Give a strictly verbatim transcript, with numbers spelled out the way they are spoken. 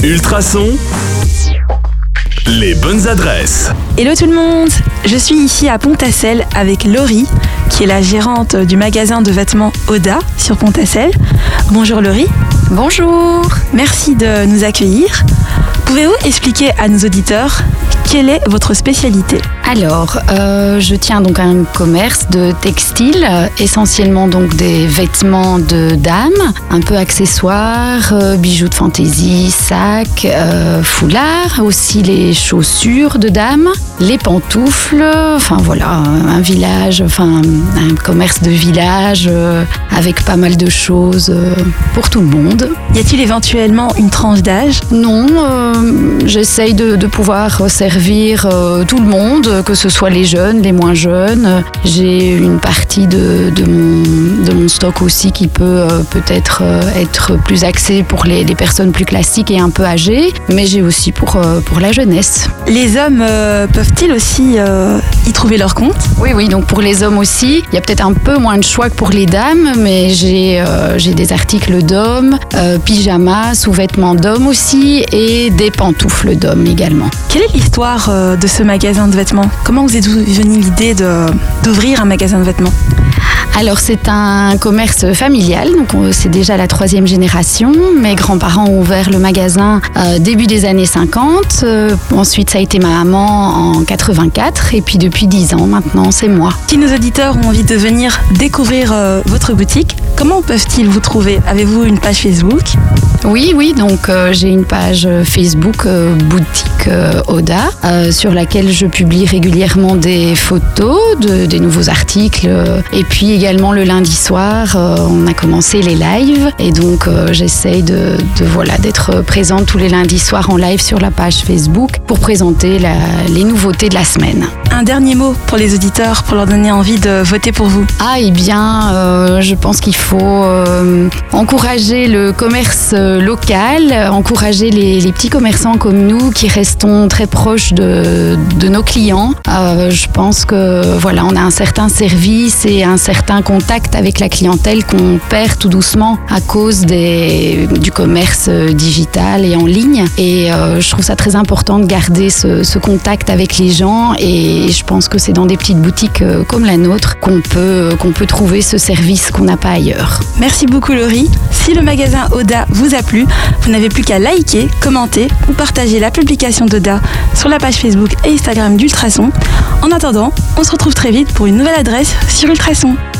Ultrason, les bonnes adresses. Hello tout le monde, je suis ici à Pontassel avec Laurie, qui est la gérante du magasin de vêtements Oda sur Pontassel. Bonjour Laurie. Bonjour. Merci de nous accueillir. Pouvez-vous expliquer à nos auditeurs quelle est votre spécialité ? Alors, euh, je tiens donc un commerce de textile, euh, essentiellement donc des vêtements de dames, un peu accessoires, euh, bijoux de fantaisie, sacs, euh, foulards, aussi les chaussures de dames, les pantoufles, enfin voilà, un village, enfin un commerce de village euh, avec pas mal de choses euh, pour tout le monde. Y a-t-il éventuellement une tranche d'âge ? Non, euh, j'essaye de, de pouvoir servir euh, tout le monde, que ce soit les jeunes, les moins jeunes. J'ai une partie de, de, mon, de mon stock aussi qui peut euh, peut-être euh, être plus axée pour les, les personnes plus classiques et un peu âgées, mais j'ai aussi pour, euh, pour la jeunesse. Les hommes euh, peuvent-ils aussi euh, y trouver leur compte ? Oui, oui, donc pour les hommes aussi, il y a peut-être un peu moins de choix que pour les dames, mais j'ai, euh, j'ai des articles d'hommes, euh, pyjamas, sous-vêtements d'hommes aussi et des pantoufles d'hommes également. Quelle est l'histoire euh, de ce magasin de vêtements ? Comment vous êtes venue l'idée de, d'ouvrir un magasin de vêtements ? Alors c'est un commerce familial, donc on, c'est déjà la troisième génération. Mes grands-parents ont ouvert le magasin euh, début des années cinquante. Euh, ensuite ça a été ma maman en quatre-vingt-quatre et puis depuis dix ans maintenant c'est moi. Si nos auditeurs ont envie de venir découvrir euh, votre boutique, comment peuvent-ils vous trouver ? Avez-vous une page Facebook ? Oui, oui, donc euh, j'ai une page Facebook euh, boutique euh, Oda euh, sur laquelle je publie régulièrement des photos de, des nouveaux articles euh, et puis également le lundi soir euh, on a commencé les lives et donc euh, j'essaye de, de, voilà, d'être présente tous les lundis soirs en live sur la page Facebook pour présenter la, les nouveautés de la semaine. Un dernier mot pour les auditeurs pour leur donner envie de voter pour vous. Ah eh bien euh, je pense qu'il faut euh, encourager le commerce local, encourager les, les petits commerçants comme nous qui restons très proches de, de nos clients. Euh, je pense que voilà, on a un certain service et un certain contact avec la clientèle qu'on perd tout doucement à cause des, du commerce digital et en ligne. Et euh, je trouve ça très important de garder ce, ce contact avec les gens et je pense que c'est dans des petites boutiques comme la nôtre qu'on peut, qu'on peut trouver ce service qu'on n'a pas ailleurs. Merci beaucoup Laurie. Si le magasin Oda vous a plu, vous n'avez plus qu'à liker, commenter ou partager la publication d'Oda sur la page Facebook et Instagram d'Ultrason. En attendant, on se retrouve très vite pour une nouvelle adresse sur Ultrason.